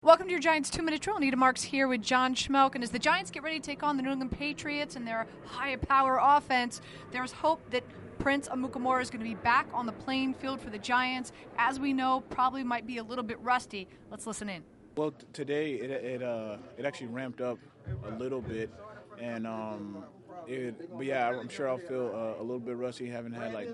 Welcome to your Giants 2-Minute Drill. Anita Marks here with John Schmelk. And as the Giants get ready to take on the New England Patriots and their high-power offense, there's hope that Prince Amukamara is going to be back on the playing field for the Giants. As we know, probably might be a little bit rusty. Let's listen in. Well, today it actually ramped up a little bit, and but yeah, I'm sure I'll feel a little bit rusty. Haven't had like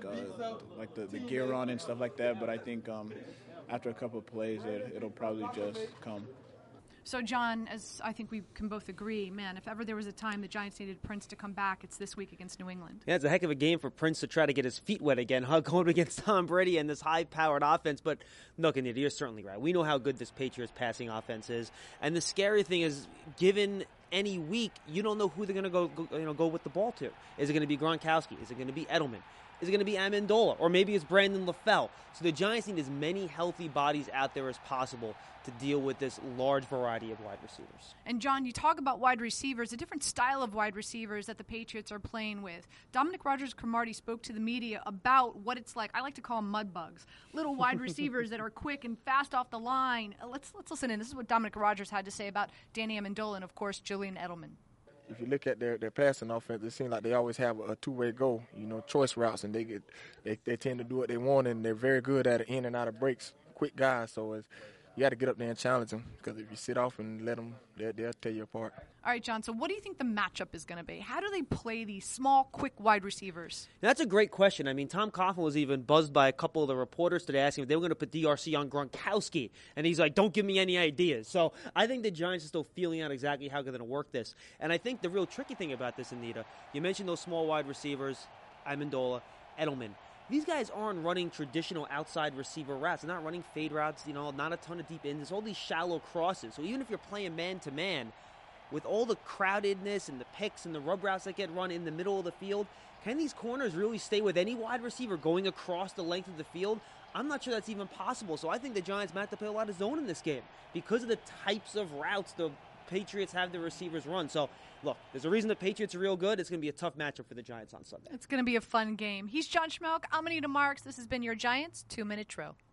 the gear on and stuff like that, but I think after a couple of plays, it'll probably just come. So, John, as I think we can both agree, man, if ever there was a time the Giants needed Prince to come back, it's this week against New England. Yeah, it's a heck of a game for Prince to try to get his feet wet again, going against Tom Brady and this high-powered offense. But, look, Anita, you're certainly right. We know how good this Patriots passing offense is. And the scary thing is, given any week, you don't know who they're going to go with the ball to. Is it going to be Gronkowski? Is it going to be Edelman? Is it going to be Amendola? Or maybe it's Brandon LaFell. So the Giants need as many healthy bodies out there as possible to deal with this large variety of wide receivers. And, John, you talk about wide receivers, a different style of wide receivers that the Patriots are playing with. Dominic Rodgers-Cromartie spoke to the media about what it's like. I like to call them mud bugs, little wide receivers that are quick and fast off the line. Let's listen in. This is what Dominic Rodgers had to say about Danny Amendola and, of course, Julian Edelman. If you look at their passing offense, it seems like they always have a two-way go, choice routes, and they tend to do what they want, and they're very good at it, in and out of breaks, quick guys. So you got to get up there and challenge them, because if you sit off and let them, they'll tear you apart. All right, John, so what do you think the matchup is going to be? How do they play these small, quick wide receivers? That's a great question. I mean, Tom Coughlin was even buzzed by a couple of the reporters today asking if they were going to put DRC on Gronkowski. And he's like, don't give me any ideas. So I think the Giants are still feeling out exactly how they're going to work this. And I think the real tricky thing about this, Anita, you mentioned those small wide receivers, Amendola, Edelman. These guys aren't running traditional outside receiver routes. They're not running fade routes, not a ton of deep ends. There's all these shallow crosses. So even if you're playing man-to-man, with all the crowdedness and the picks and the rub routes that get run in the middle of the field, can these corners really stay with any wide receiver going across the length of the field? I'm not sure that's even possible. So I think the Giants might have to play a lot of zone in this game because of the types of routes the Patriots have the receivers run. So, look, there's a reason the Patriots are real good. It's going to be a tough matchup for the Giants on Sunday. It's going to be a fun game. He's John Schmelk. I'm Anita Marks. This has been your Giants 2-Minute Drill.